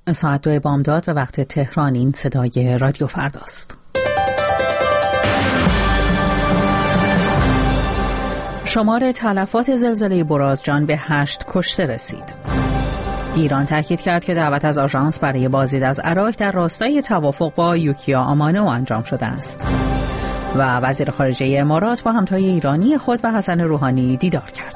ساعت 2 بامداد به وقت تهران. این صدای رادیو فرداست. شمار تلفات زلزله برازجان به 8 کشته رسید. ایران تاکید کرد که دعوت از آژانس برای بازدید از عراق در راستای توافق با یوکیا آمانو انجام شده است. و وزیر خارجه امارات با همتای ایرانی خود و حسن روحانی دیدار کرد.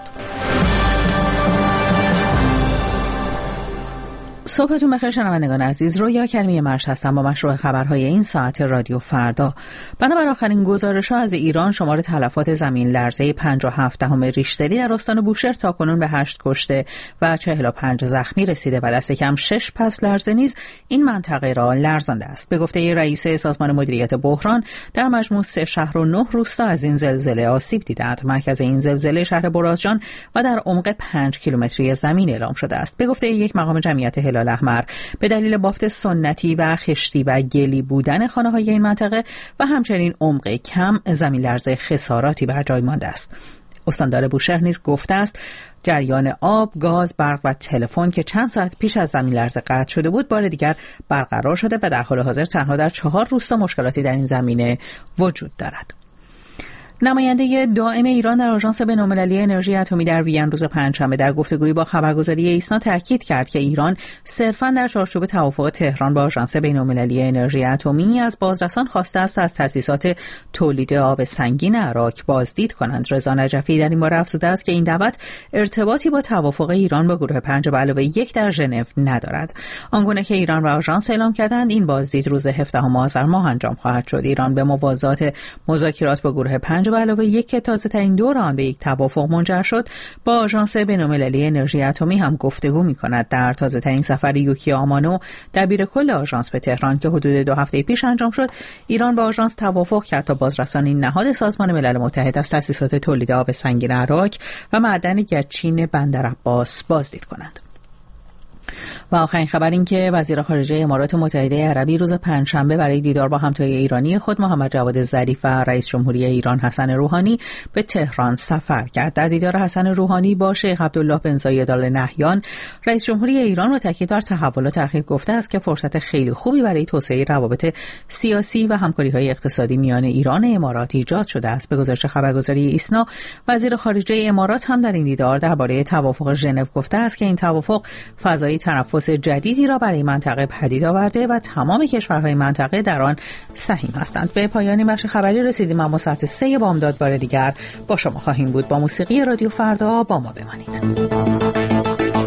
صبحتون بخیر شنوندگان عزیز. رویا کریمی مرش هستم با مشروع خبرهای این ساعت رادیو فردا. بنابر آخرین گزارش‌ها از ایران شمار تلفات زمین لرزه 5.7 ریشتری در استان بوشهر تاکنون به 8 کشته و 45 زخمی رسیده و دست کم 6 پس لرزه نیز این منطقه را لرزانده است. به گفته رئیس سازمان مدیریت بحران، در مجموع 3 شهر و 9 روستا از این زلزله آسیب دیدند. مرکز این زلزله شهر برازجان و در عمق 5 کیلومتری زمین اعلام شده است. به گفته یک مقام جمعیت هلال احمر، به دلیل بافت سنتی و خشتی و گلی بودن خانه‌های این منطقه و همچنین عمق کم، زمین لرزه خساراتی بر جای مانده است. استاندار بوشهر نیز گفته است جریان آب، گاز، برق و تلفن که چند ساعت پیش از زمین لرزه قطع شده بود بار دیگر برقرار شده و در حال حاضر تنها در 4 روستا مشکلاتی در این زمینه وجود دارد. نماینده دائم ایران در آژانس بین‌المللی انرژی اتمی در وین روز پنجشنبه در گفتگویی با خبرگزاری ایسنا تاکید کرد که ایران صرفاً در چارچوب توافق تهران با آژانس بین‌المللی انرژی اتمی از بازرسان خواسته است از تأسیسات تولید آب سنگین عراق بازدید کنند. رضا نجفی در این باره افزوده است که این دعوت ارتباطی با توافق ایران با گروه 5+1 در ژنو ندارد. آنگونه که ایران و آژانس اعلام کردند این بازدید روز 17 آذر ماه انجام خواهد شد. ایران به موازات مذاکرات با گروه 5+1 که تازه ترین دور آن به یک توافق منجر شد با آژانس بین‌المللی انرژی اتمی هم گفتگو می‌کند. در تازه ترین سفر یوکیا آمانو دبیر کل آژانس به تهران که حدود 2 هفته پیش انجام شد، ایران با آژانس توافق کرد تا بازرسانی نهاد سازمان ملل متحد از تأسیسات تولید آب سنگین عراق و معدن گچین بندر عباس بازدید کنند. و آخرین خبر این که وزیر خارجه امارات متحده عربی روز پنجشنبه برای دیدار با همتای ایرانی خود محمد جواد ظریف و رئیس جمهوری ایران حسن روحانی به تهران سفر کرد. در دیدار حسن روحانی با شیخ عبدالله بن زاید آل نهیان، رئیس جمهوری ایران با تاکید بر تحولات اخیر گفته است که فرصت خیلی خوبی برای توسعه روابط سیاسی و همکاری‌های اقتصادی میان ایران و امارات ایجاد شده است. به گزارش خبرگزاری ایسنا، وزیر خارجه امارات هم در این دیدار درباره توافق ژنو گفته است که این توافق فضای تنفس جدیدی را برای منطقه پدید آورده و تمام کشورهای منطقه در آن سهیم هستند. به پایان بخش خبری رسیدیم، اما ساعت 3 بامداد بار دیگر با شما خواهیم بود. با موسیقی رادیو فردا با ما بمانید.